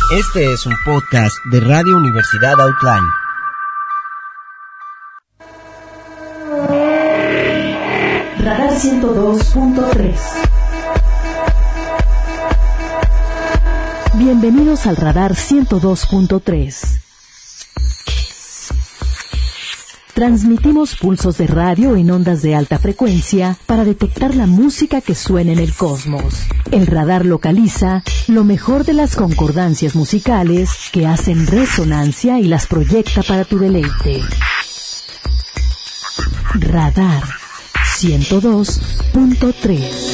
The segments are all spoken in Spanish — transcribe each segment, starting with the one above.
Este es un podcast de Radio Universidad Outline. Radar 102.3. Bienvenidos al Radar 102.3. Transmitimos pulsos de radio en ondas de alta frecuencia para detectar la música que suena en el cosmos. El radar localiza lo mejor de las concordancias musicales que hacen resonancia y las proyecta para tu deleite. Radar 102.3.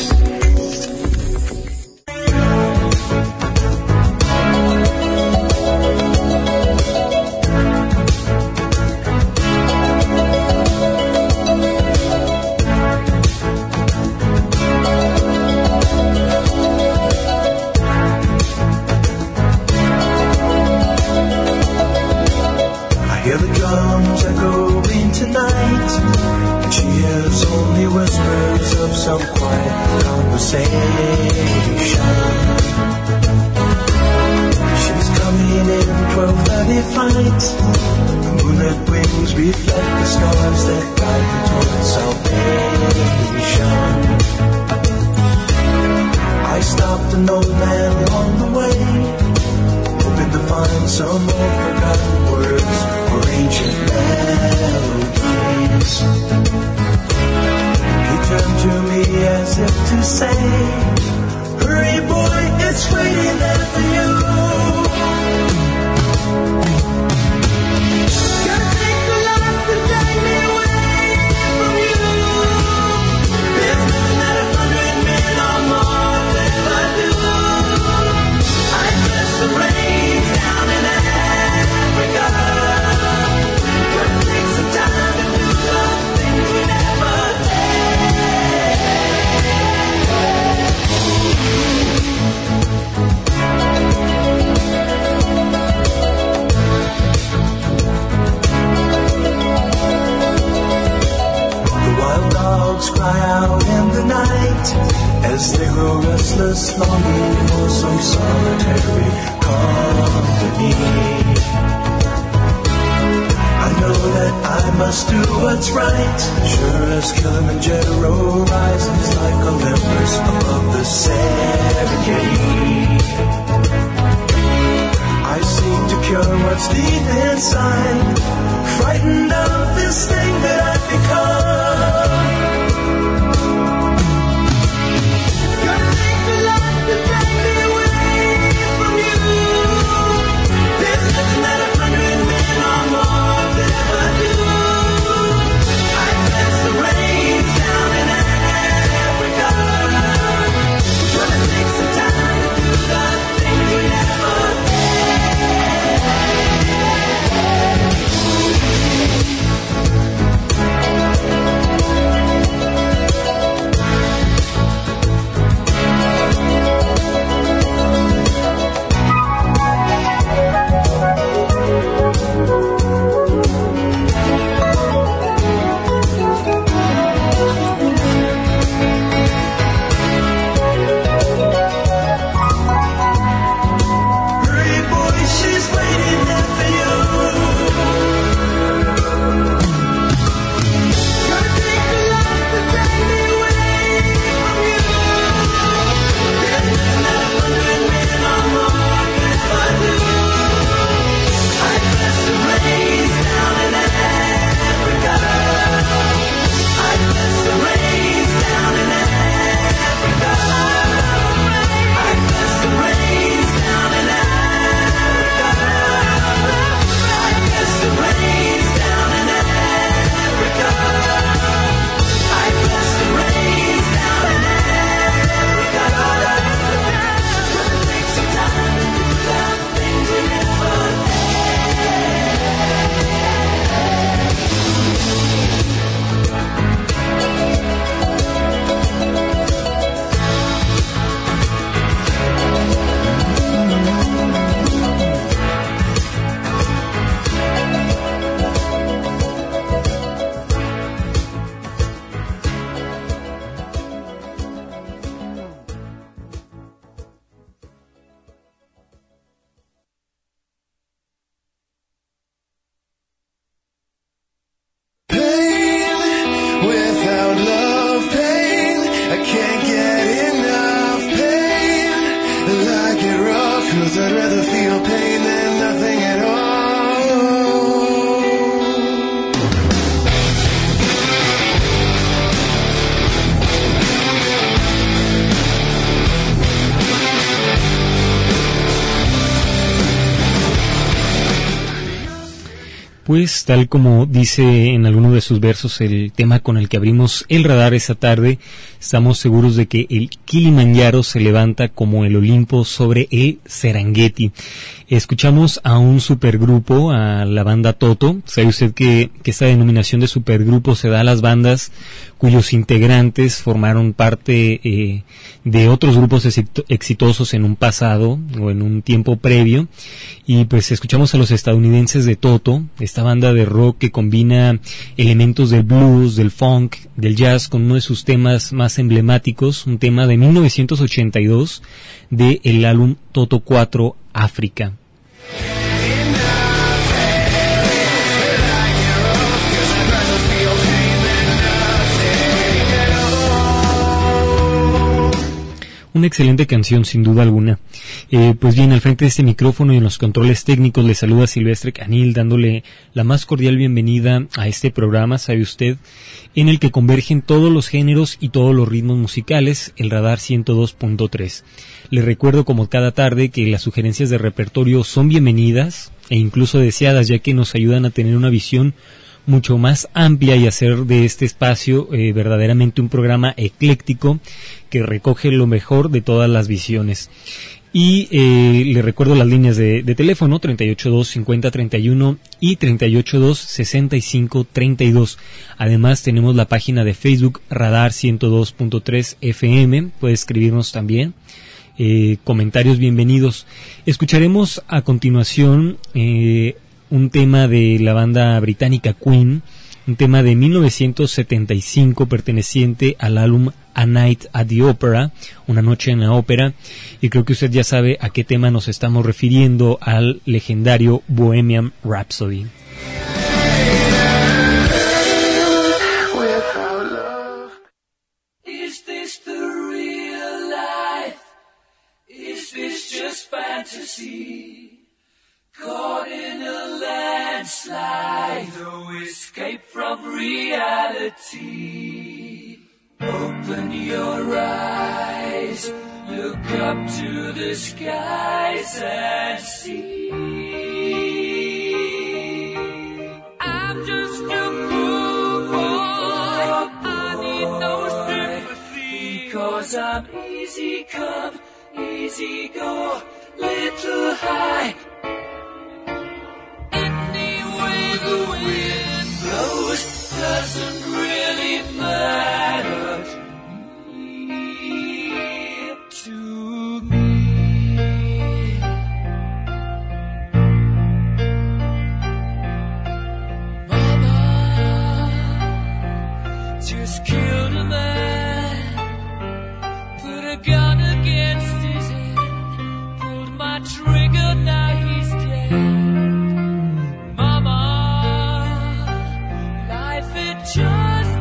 'cause I'd rather feel pain than nothing at all. Pues tal como dice en alguno de sus versos el tema con el que abrimos el radar esta tarde, estamos seguros de que el Kilimanjaro se levanta como el Olimpo sobre el Serengeti. Escuchamos a un supergrupo, a la banda Toto. Sabe usted que esta denominación de supergrupo se da a las bandas cuyos integrantes formaron parte de otros grupos exitosos en un pasado o en un tiempo previo. Y pues escuchamos a los estadounidenses de Toto, esta banda de rock que combina elementos del blues, del funk, del jazz con uno de sus temas más emblemáticos, un tema de 1982 de el álbum Toto 4 África. Una excelente canción, sin duda alguna. Pues bien, al frente de este micrófono y en los controles técnicos le saluda Silvestre Canil, dándole la más cordial bienvenida a este programa, sabe usted, en el que convergen todos los géneros y todos los ritmos musicales, el Radar 102.3. Les recuerdo, como cada tarde, que las sugerencias de repertorio son bienvenidas e incluso deseadas, ya que nos ayudan a tener una visión mucho más amplia y hacer de este espacio verdaderamente un programa ecléctico que recoge lo mejor de todas las visiones. Y le recuerdo las líneas de teléfono 382-5031 y 382-6532. Además tenemos la página de Facebook Radar 102.3 FM, puede escribirnos también. Comentarios bienvenidos. Escucharemos a continuación un tema de la banda británica Queen, un tema de 1975 perteneciente al álbum A Night at the Opera, una noche en la ópera, y creo que usted ya sabe a qué tema nos estamos refiriendo, al legendario Bohemian Rhapsody. Is this the real life? Is this just fantasy? Caught in a landslide, no escape from reality. Open your eyes, look up to the skies and see. I'm just a poor boy, I need no sympathy, because I'm easy come, easy go, little high. The wind blows doesn't really matter to me. Mama just killed a man, put a gun against his head, pulled my trigger, now he's dead. Just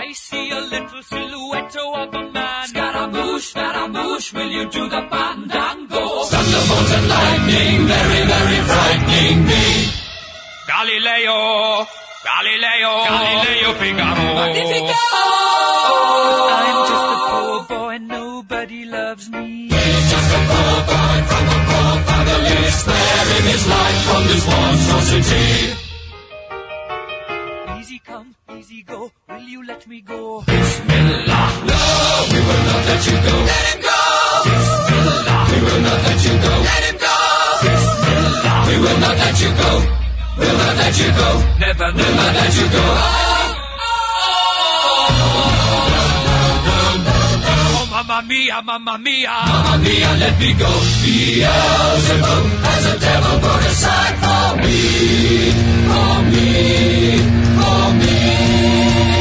I see a little silhouette of a man. Scaramouche, will you do the fandango? Thunderbolt and lightning, very, very frightening me. Galileo, Figaro. Magnifico! I'm just a poor boy, nobody loves me. He's just a poor boy from a poor family, sparing his life from this monstrosity. Easy come, easy go, will you let me go? Bismillah, no, we will not let you go. Let him go! Bismillah, we will not let you go. Let him go! Bismillah, we will not let you go. We'll not let you go. Never, will not let you go. Oh, mamma mia, mamma mia. Mamma mia, let me go. Beelzebub has a devil put aside for me. For me. For me.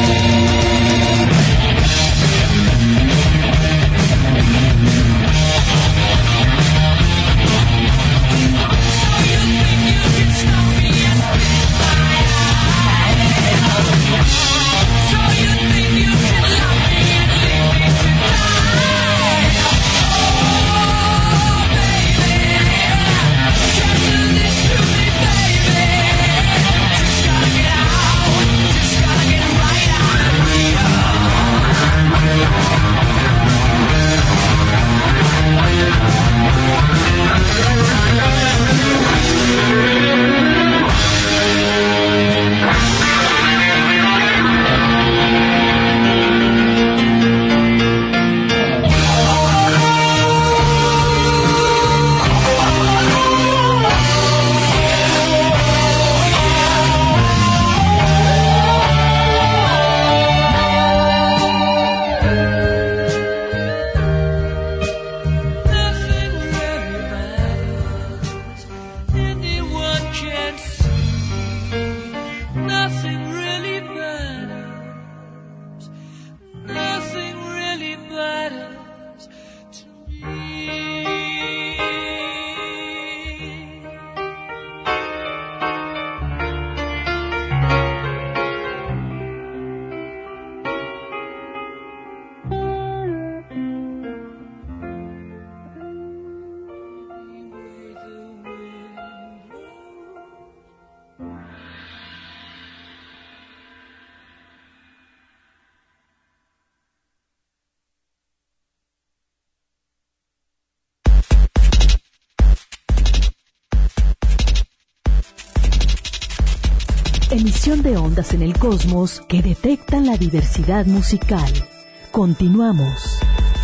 Emisión de ondas en el cosmos que detectan la diversidad musical. Continuamos.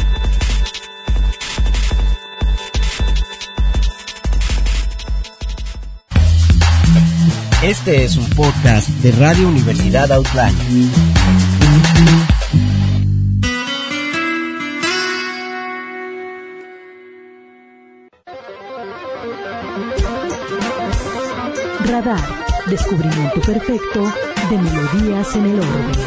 Este es un podcast de Radio Universidad Outline. Radar. Descubrimiento perfecto de melodías en el orbe.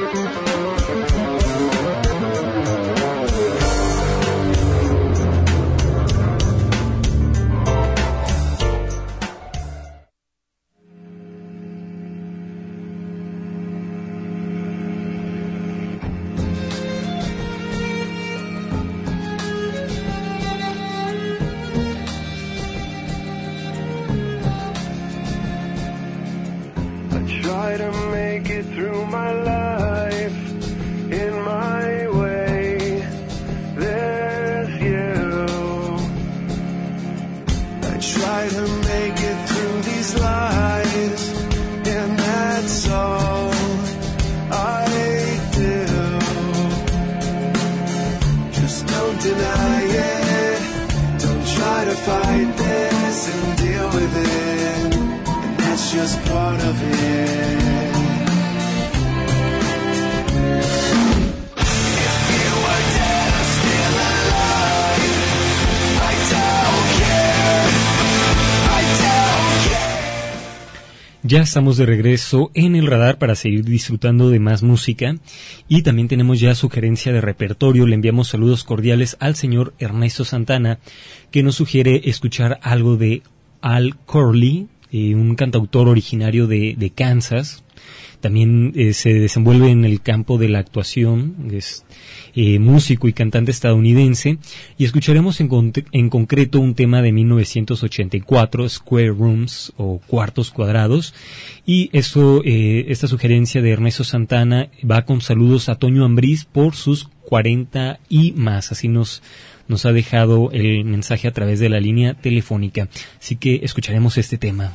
Try to make it through my life in my way. There's you. I try to make it through these lies, and that's all I do. Just don't deny it. Don't try to fight this and deal with it. That's just part of it. If you were dead or still alive, I don't care. I don't care. Ya estamos de regreso en el radar para seguir disfrutando de más música y también tenemos ya sugerencia de repertorio. Le enviamos saludos cordiales al señor Ernesto Santana, que nos sugiere escuchar algo de Al Corley, un cantautor originario de Kansas. también se desenvuelve en el campo de la actuación, es músico y cantante estadounidense, y escucharemos en concreto un tema de 1984, Square Rooms o Cuartos Cuadrados, y esta sugerencia de Ernesto Santana va con saludos a Toño Ambriz por sus 40 y más, así nos ha dejado el mensaje a través de la línea telefónica, así que escucharemos este tema.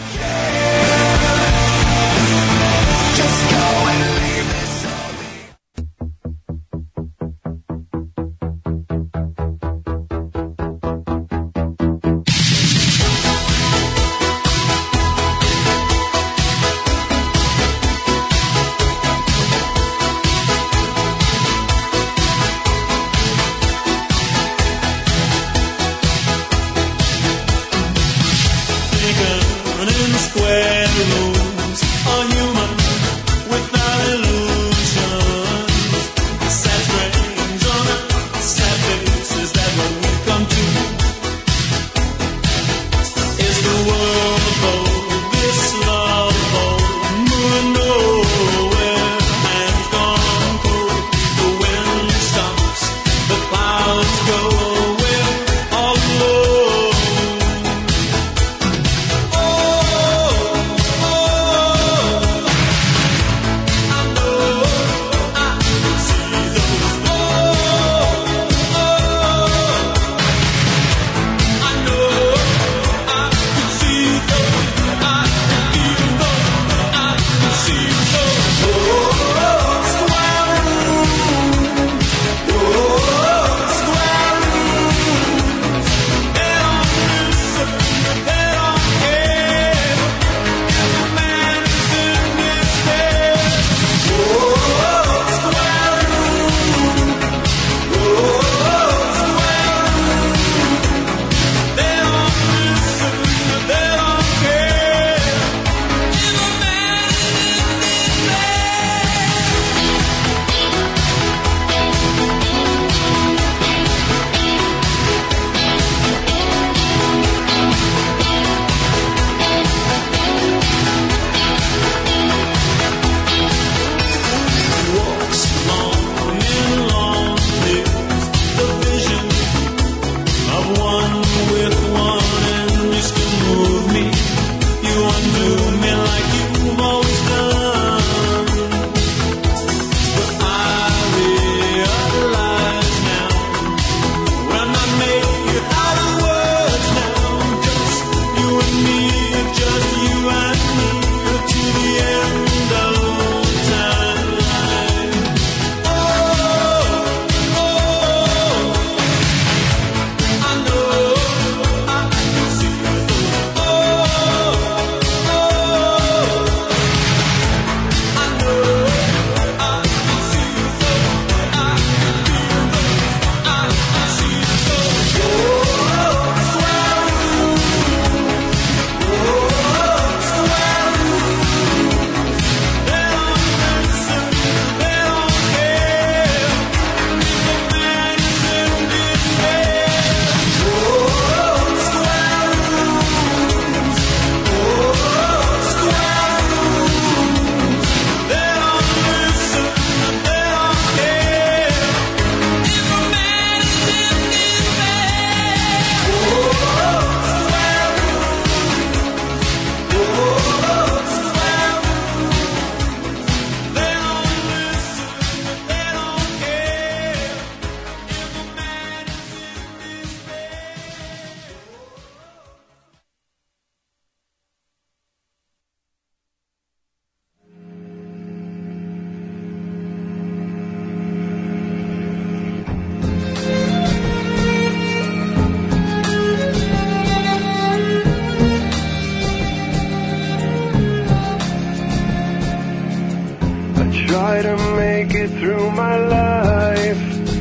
try to make it through my life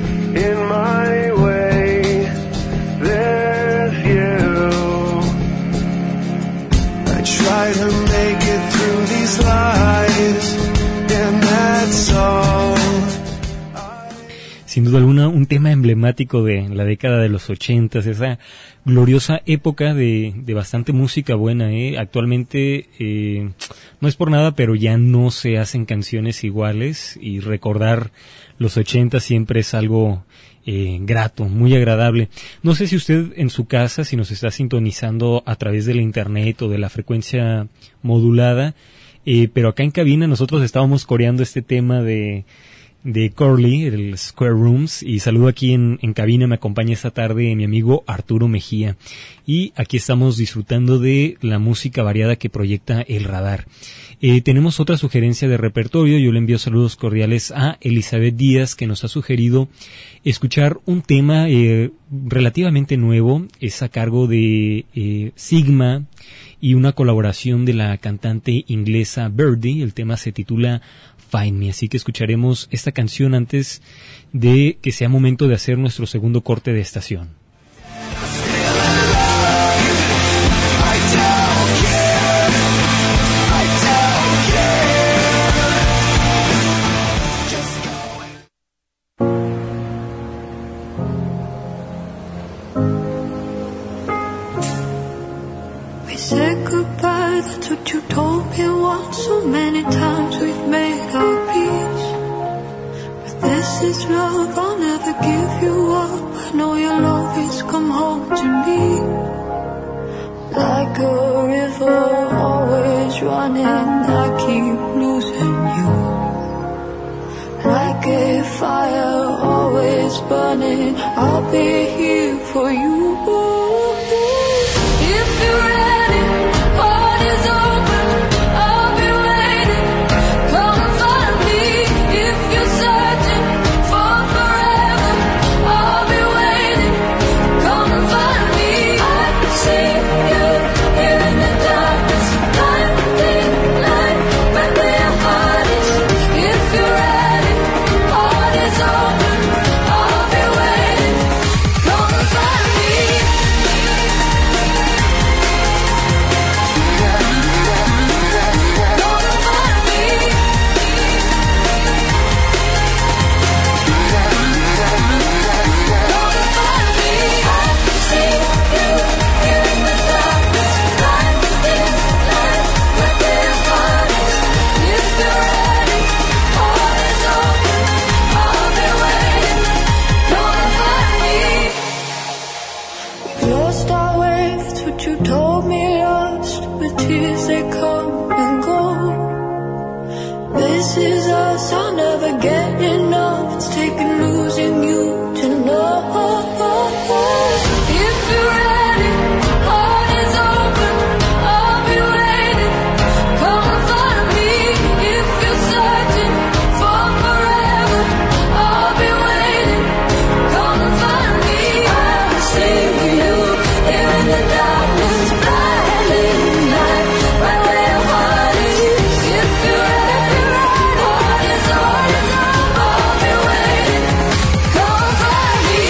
in my way. There's you. I try to make it through these lies, and that's all. sin duda alguna un tema emblemático de la década de los 80s, esa gloriosa época de bastante música buena. Actualmente no es por nada, pero ya no se hacen canciones iguales, y recordar los 80 siempre es algo grato, muy agradable. No sé si usted en su casa, si nos está sintonizando a través de la internet o de la frecuencia modulada, pero acá en cabina nosotros estábamos coreando este tema de Curly, el Square Rooms, y saludo aquí en cabina, me acompaña esta tarde mi amigo Arturo Mejía, y aquí estamos disfrutando de la música variada que proyecta el radar. Tenemos otra sugerencia de repertorio. Yo le envío saludos cordiales a Elizabeth Díaz, que nos ha sugerido escuchar un tema relativamente nuevo. Es a cargo de Sigma y una colaboración de la cantante inglesa Birdie. El tema se titula Find Me, así que escucharemos esta canción antes de que sea momento de hacer nuestro segundo corte de estación. Said goodbye, that's what you told me once. So many times we've made our peace, but this is love, I'll never give you up. I know you'll always come home to me. Like a river always running, I keep losing you. Like a fire always burning, I'll be here for you. If you're ready, heart is open, I'll be waiting. Come find me. If you're searching for forever, I'll be waiting. Come find me. I see you here in the darkness, blinding light, right where your heart is. If you're ready, heart is open, I'll be waiting. Come find me. Lost our way, that's what you told me. Lost with tears, they come and go. This is us, I'll never get enough. It's taken losing you to know. If you're ready, heart is open, I'll be waiting. Come find me. If you're searching for forever, I'll be waiting. Come find me. I'll see you here in the darkness, blinding light, right where your heart is. If you're ready, heart is open, I'll be waiting. Come find me.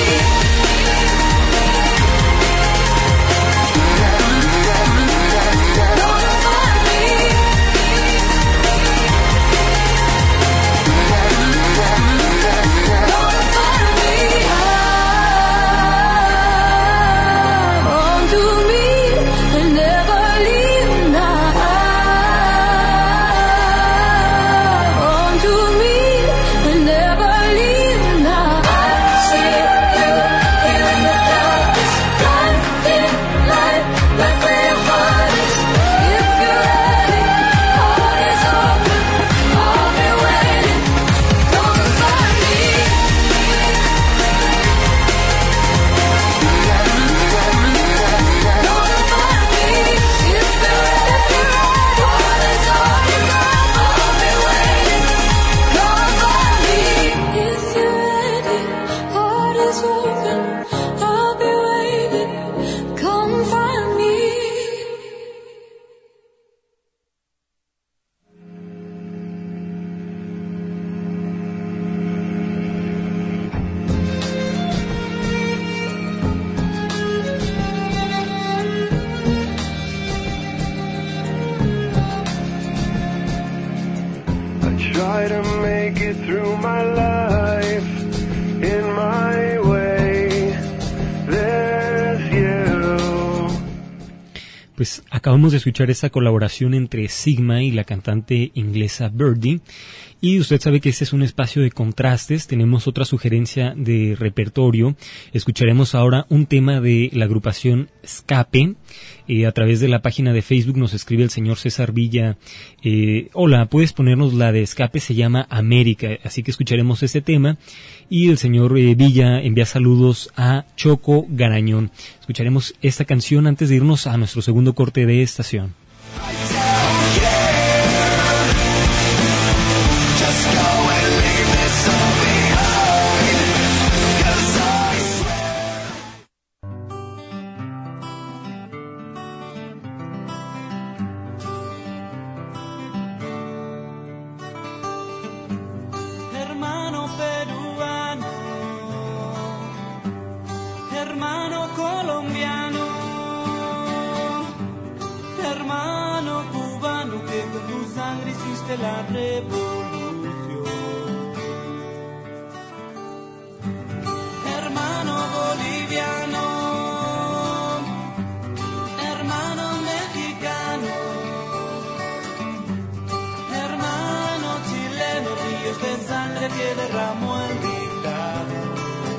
Try to make it through my life in Pues acabamos de escuchar esta colaboración entre Sigma y la cantante inglesa Birdie. Y usted sabe que este es un espacio de contrastes. Tenemos otra sugerencia de repertorio. Escucharemos ahora un tema de la agrupación Escape. A través de la página de Facebook nos escribe el señor César Villa. Hola, ¿puedes ponernos la de Escape? Se llama América. Así que escucharemos este tema. Y el señor Villa envía saludos a Choco Garañón. Escucharemos esta canción antes de irnos a nuestro segundo corte de estación. Hermano peruano, hermano colombiano, hermano cubano, que con tu sangre hiciste la revolución. Hermano boliviano, hermano mexicano, hermano chileno, ríos de sangre que derramó el dictador.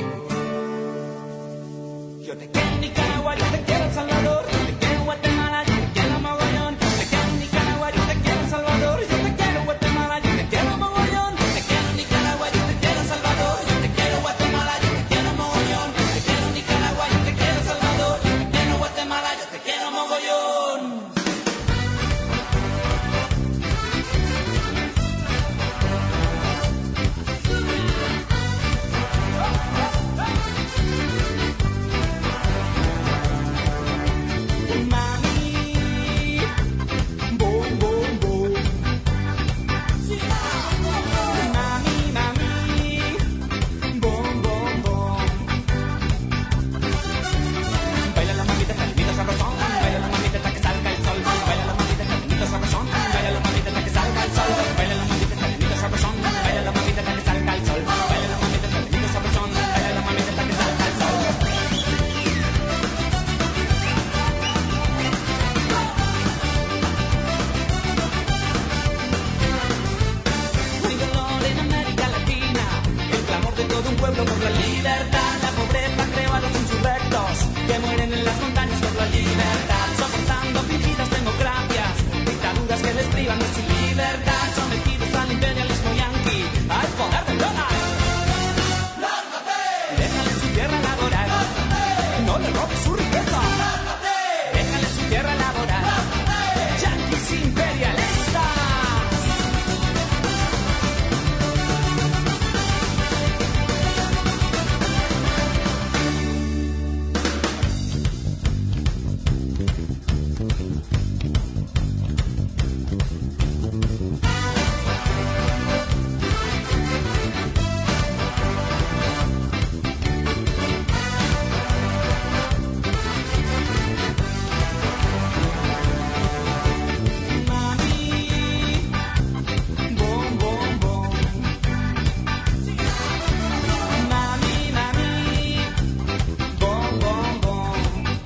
Yo te quiero en Nicaragua, yo te quiero en Salvador, yo te quiero en Guatemala, yo te quiero en Mogollón. Te quiero en Nicaragua, yo te quiero en Salvador, yo te quiero en Guatemala, yo te quiero en Mogollón. Te quiero en Nicaragua, yo te quiero en Salvador, yo te quiero en Guatemala, yo te quiero en Mogollón. Te quiero en Nicaragua, yo te quiero en Salvador, yo te quiero en Guatemala, yo te quiero en Mogollón. Mami, boom, boom, boom. Mami, mami, boom, boom, boom. Baila la mamita, calimita, sabrosón. Baila la mamita hasta que salga el sol. Baila la mamita, calimita, sabrosón. Baila la mamita hasta que salga el sol. Baila la mamita, calimita, sabrosón. Baila la mamita hasta que salga el sol. Baila la mamita, calimita, sabrosón. Baila la mamita hasta que salga el sol. Mi dolor en América Latina, el clamor de todo un pueblo por la libertad. La pobreza creó a los insurrectos que mueren en las montañas por la libertad, soportando fingidas democracias, dictaduras que les privan de su libertad, sometidos al imperialismo yanqui, al poder del dólar. Déjale su tierra laboral, no le robes su riqueza. Déjale su tierra laboral, yanquis imperialistas. Mami, boom, boom, boom. Mami, mami, boom, boom, boom.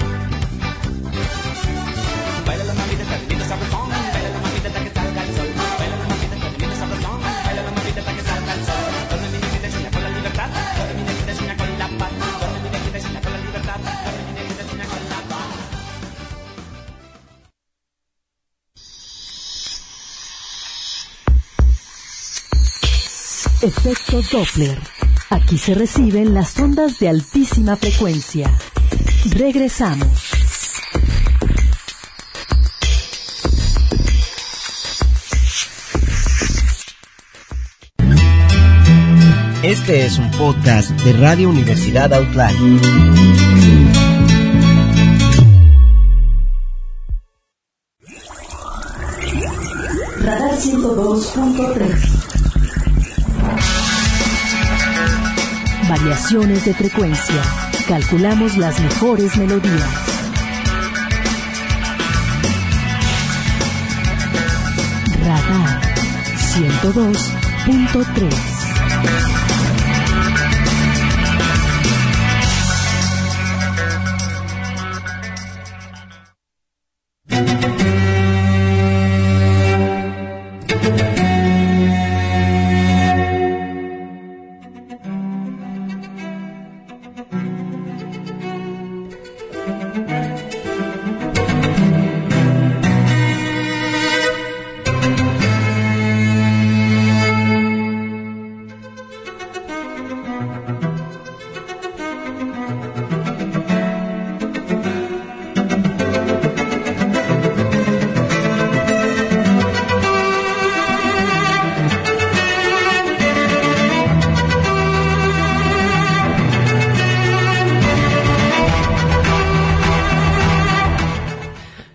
Baila la mamita, calimita, sabrosón. Baila la mamita hasta que salga el sol. Baila la mamita, calimita, sabrosón. Baila la mamita hasta que salga el sol. Donde mi negrita sueña con la libertad, donde mi negrita sueña con la paz, donde mi negrita sueña con la libertad, donde mi negrita sueña con la paz. Efecto Doppler. Aquí se reciben las ondas de altísima frecuencia. Regresamos. Este es un podcast de Radio Universidad Outline. Radar 102.3. Variaciones de frecuencia. Calculamos las mejores melodías. Radar 102.3.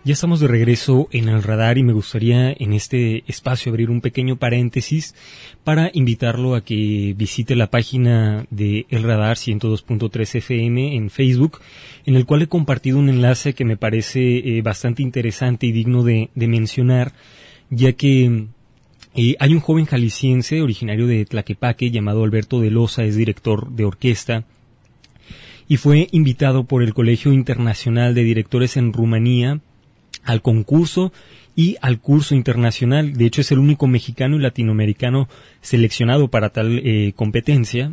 Ya estamos de regreso en el radar y me gustaría en este espacio abrir un pequeño paréntesis para invitarlo a que visite la página de El Radar 102.3 FM en Facebook, en el cual he compartido un enlace que me parece bastante interesante y digno de mencionar, ya que hay un joven jalisciense originario de Tlaquepaque llamado Alberto de Loza, es director de orquesta, y fue invitado por el Colegio Internacional de Directores en Rumanía al concurso y al curso internacional. De hecho, es el único mexicano y latinoamericano seleccionado para tal competencia.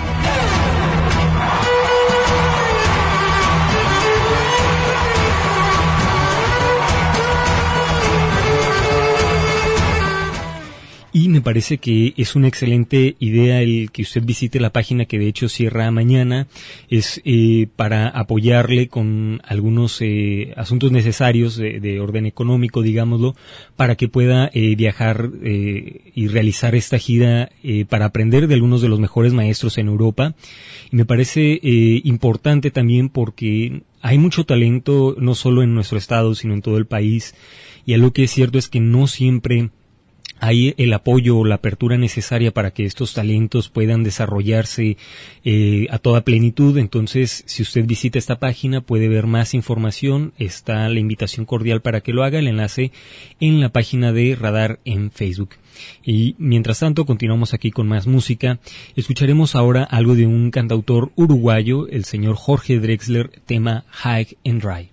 Y me parece que es una excelente idea el que usted visite la página, que de hecho cierra mañana, es para apoyarle con algunos asuntos necesarios de orden económico, digámoslo, para que pueda viajar y realizar esta gira para aprender de algunos de los mejores maestros en Europa. Y me parece importante también porque hay mucho talento, no solo en nuestro estado, sino en todo el país, y algo que es cierto es que no siempre hay el apoyo o la apertura necesaria para que estos talentos puedan desarrollarse a toda plenitud. Entonces, si usted visita esta página puede ver más información, está la invitación cordial para que lo haga, el enlace en la página de Radar en Facebook. Y mientras tanto continuamos aquí con más música. Escucharemos ahora algo de un cantautor uruguayo, el señor Jorge Drexler, tema High and Dry.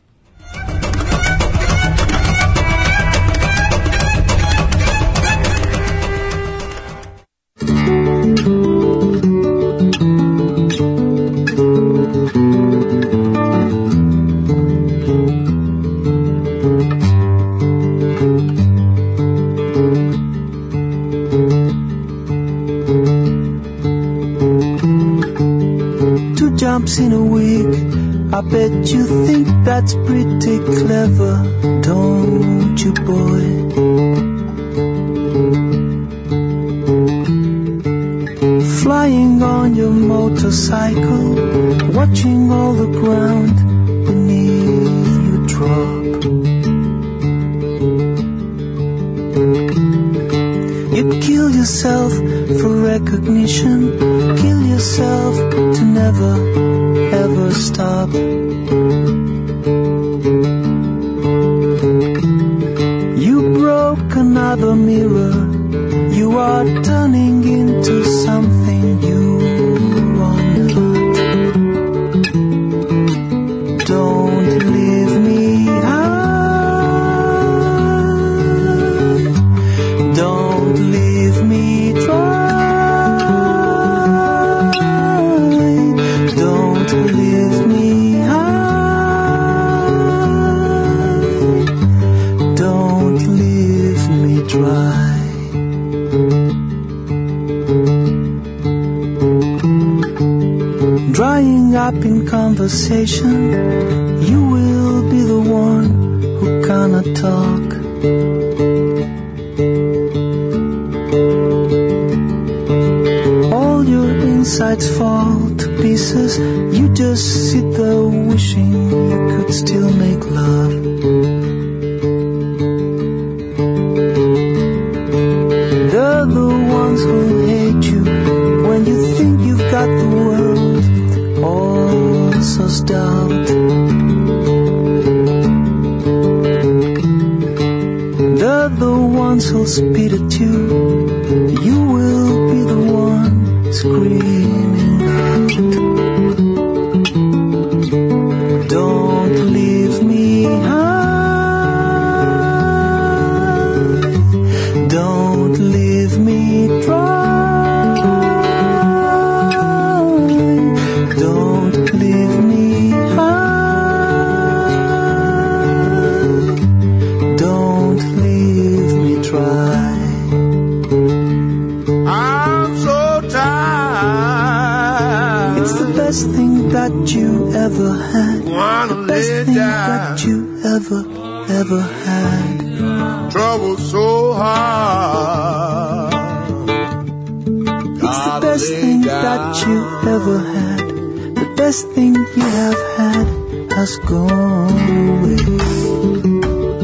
In a week, I bet you think that's pretty clever, don't you, boy? Flying on your motorcycle, watching all the ground beneath you drop. You'd kill yourself for recognition, kill yourself to never ever stop. You broke another mirror, you are turning into something you are not. Don't leave me high, don't leave me dry. Leave me high, don't leave me dry. Drying up in conversation, you will be the one who cannot talk. All your insides fall to pieces, you just sit there wishing you could still make love. They're the ones who hate you when you think you've got the world all sussed out. They're the ones who'll spit at you, you will be the one screaming out. Don't leave me high, don't leave me dry, don't leave me high, don't leave me dry. I'm so tired. It's the best thing that you ever had. The best thing that you ever had. Trouble so hard. It's the best thing that you ever had. The best thing you have had has gone away.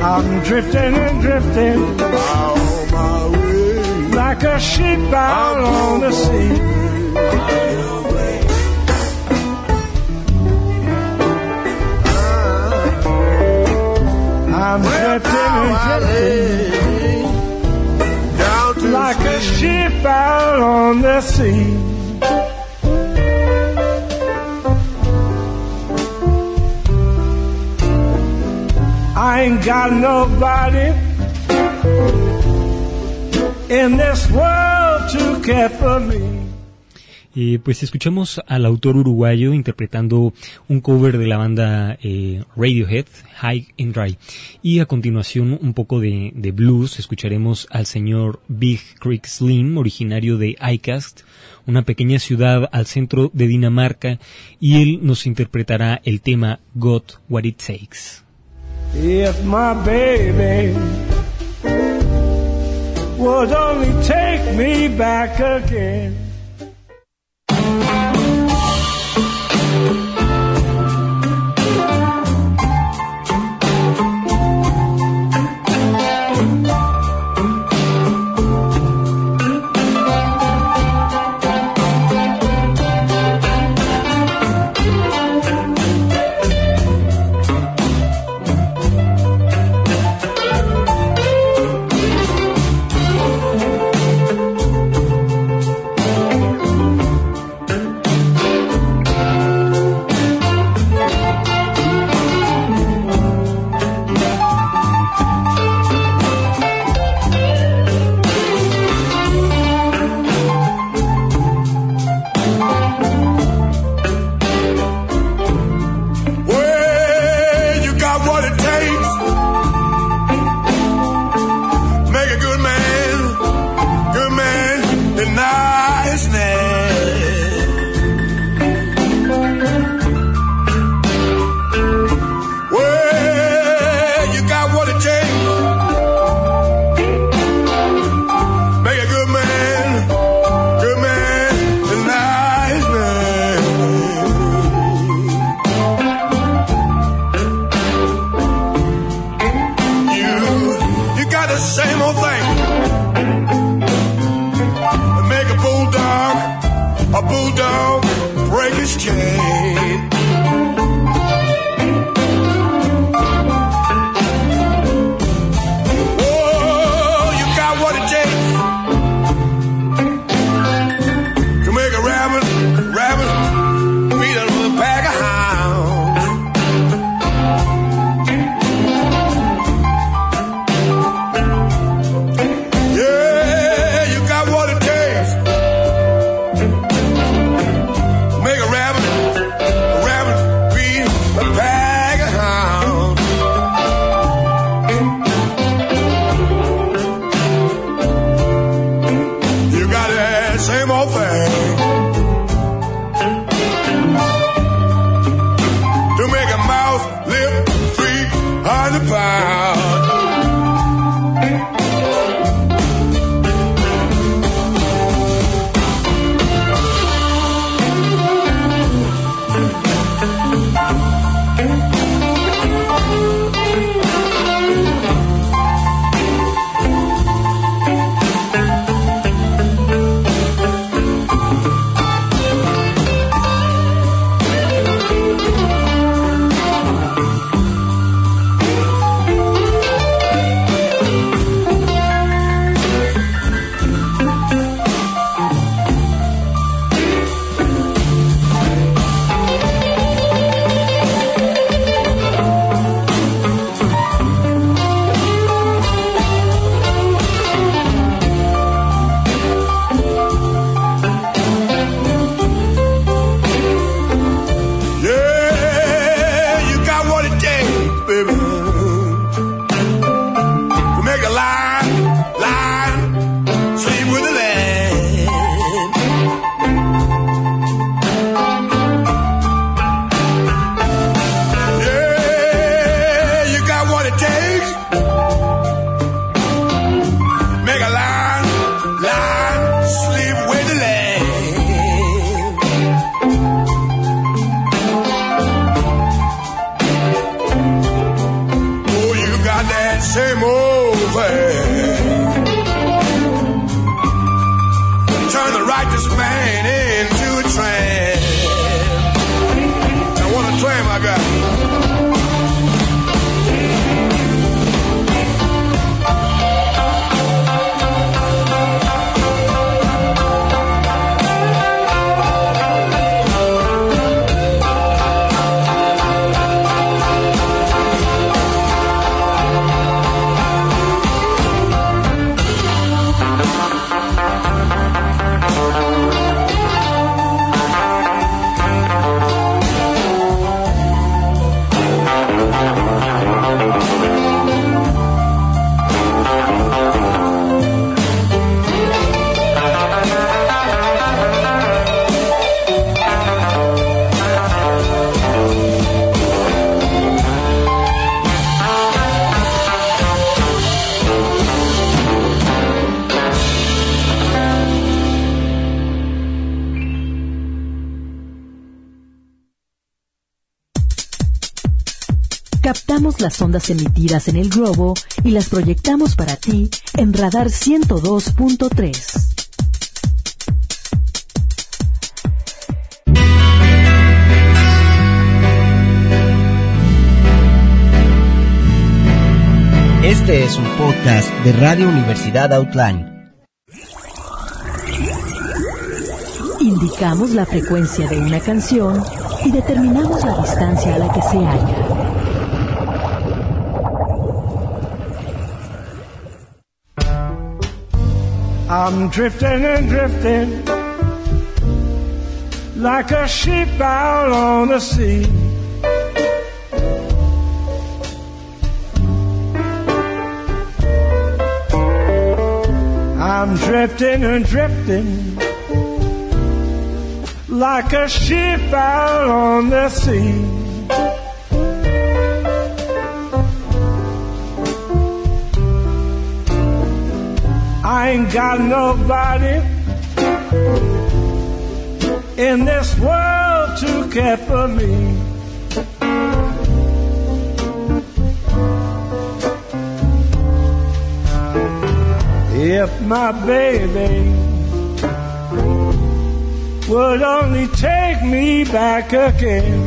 I'm drifting and drifting on my way. like a sheep out on the sea. I'm drifting and drifting Down to like the a sea. ship out on the sea. I ain't got nobody in this world to care for me. Pues escuchamos al autor uruguayo interpretando un cover de la banda Radiohead, High and Dry. Y a continuación un poco de blues. Escucharemos al señor Big Creek Slim, originario de Icast, una pequeña ciudad al centro de Dinamarca, y él nos interpretará el tema Got What It Takes. If my baby would only take me back again. same old way. Turn the righteous man into a tramp. Now what a tramp I got. Captamos las ondas emitidas en el globo y las proyectamos para ti en Radar 102.3. Este es un podcast de Radio Universidad Outline. Indicamos la frecuencia de una canción y determinamos la distancia a la que se halla. I'm drifting and drifting like a ship out on the sea. I'm drifting and drifting like a ship out on the sea. I ain't got nobody in this world to care for me. If my baby would only take me back again.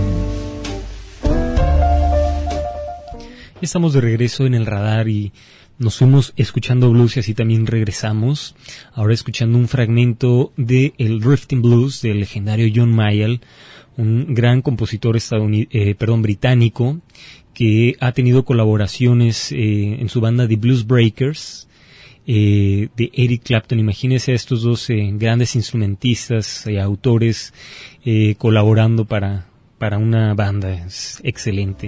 Estamos de regreso en el radar y nos fuimos escuchando blues y así también regresamos. Ahora escuchando un fragmento de el Drifting Blues del legendario John Mayall, un gran compositor británico que ha tenido colaboraciones en su banda The Blues Breakers, de Eric Clapton. Imagínense a estos dos grandes instrumentistas y autores colaborando para una banda. Es excelente.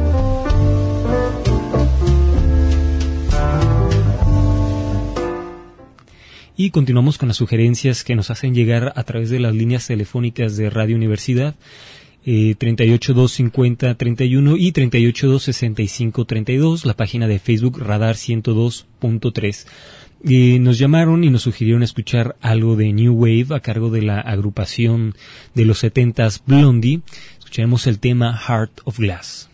Y continuamos con las sugerencias que nos hacen llegar a través de las líneas telefónicas de Radio Universidad, 3825031 y 3826532, la página de Facebook Radar 102.3. Nos llamaron y nos sugirieron escuchar algo de New Wave a cargo de la agrupación de los 70s Blondie. Escucharemos el tema Heart of Glass.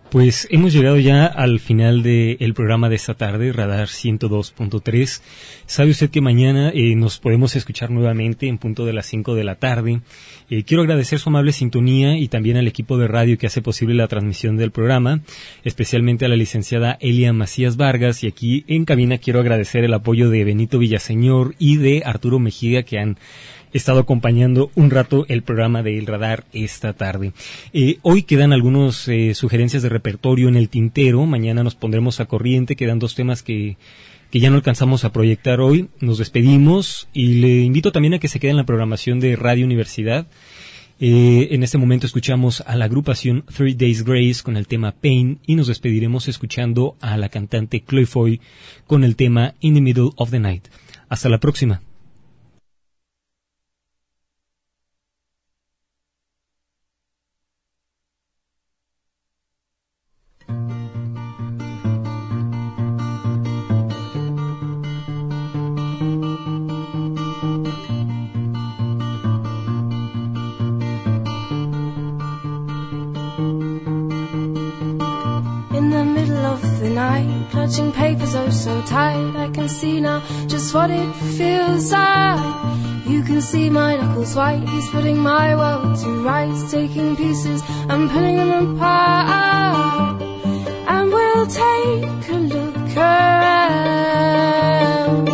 Pues hemos llegado ya al final del programa de esta tarde, Radar 102.3. Sabe usted que mañana nos podemos escuchar nuevamente en punto de las 5 de la tarde. Quiero agradecer su amable sintonía y también al equipo de radio que hace posible la transmisión del programa, especialmente a la licenciada Elia Macías Vargas, y aquí en cabina quiero agradecer el apoyo de Benito Villaseñor y de Arturo Mejía, que han estado acompañando un rato el programa de El Radar esta tarde. Hoy quedan algunas sugerencias de repertorio en el tintero. Mañana nos pondremos a corriente. Quedan 2 temas que ya no alcanzamos a proyectar hoy. Nos despedimos y le invito también a que se quede en la programación de Radio Universidad. En este momento escuchamos a la agrupación 3 Days Grace con el tema Pain y nos despediremos escuchando a la cantante Chloe Foy con el tema In the Middle of the Night. Hasta la próxima. Clutching papers oh so tight, I can see now just what it feels like. You can see my knuckles white, he's putting my world to rights, taking pieces and pulling them apart. And we'll take a look around,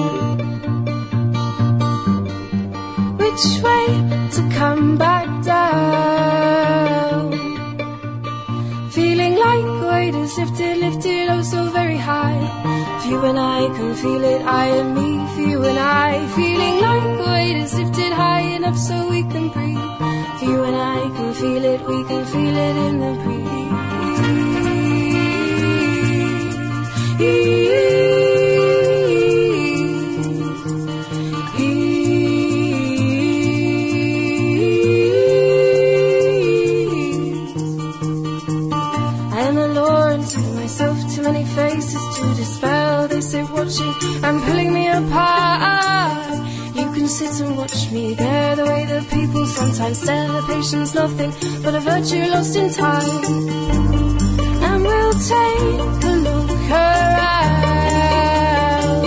which way to come back down. Feeling like weight is lifted oh so very high. For you and I can feel it, I and me, for you and I. Feeling like weight is lifted high enough so we can breathe. For you and I can feel it, we can feel it in the breeze. Watching and pulling me apart. You can sit and watch me there, the way that people sometimes stare. Patience nothing but a virtue lost in time. And we'll take a look around,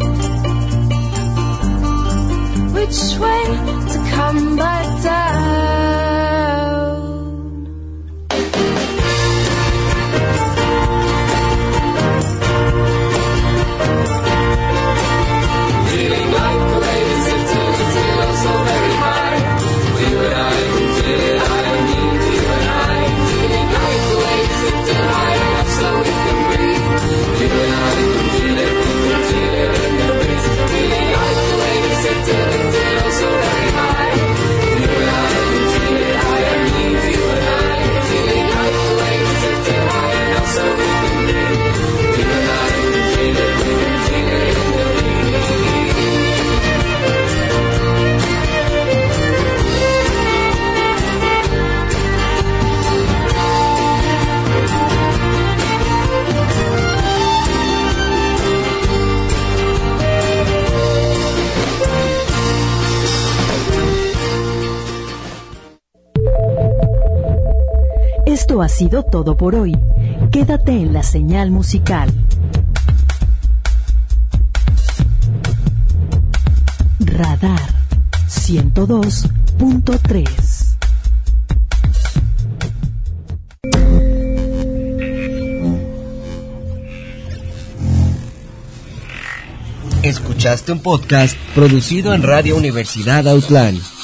which way to come back down. Esto ha sido todo por hoy. Quédate en la señal musical. Radar 102.3. Escuchaste un podcast producido en Radio Universidad Autlán.